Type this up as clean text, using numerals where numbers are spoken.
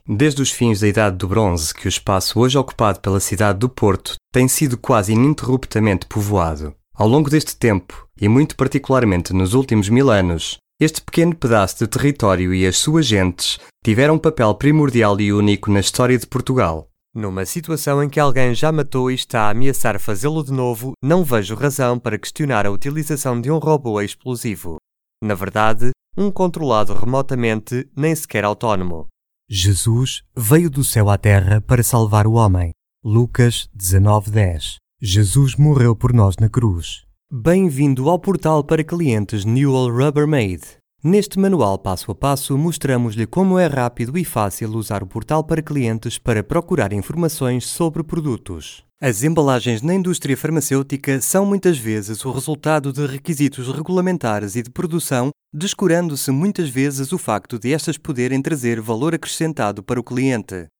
Desde os fins da Idade do Bronze, que o espaço hoje ocupado pela cidade do Porto tem sido quase ininterruptamente povoado. Ao longo deste tempo, e muito particularmente nos últimos 1000 anos, este pequeno pedaço de território e as suas gentes tiveram um papel primordial e único na história de Portugal. Numa situação em que alguém já matou e está a ameaçar fazê-lo de novo, não vejo razão para questionar a utilização de um robô explosivo. Na verdade, um controlado remotamente, nem sequer autónomo. Jesus veio do céu à terra para salvar o homem. Lucas 19:10. Jesus morreu por nós na cruz. Bem-vindo ao portal para clientes Newell Rubbermaid. Neste manual passo a passo mostramos-lhe como é rápido e fácil usar o portal para clientes para procurar informações sobre produtos. As embalagens na indústria farmacêutica são muitas vezes o resultado de requisitos regulamentares e de produção, descurando-se muitas vezes o facto de estas poderem trazer valor acrescentado para o cliente.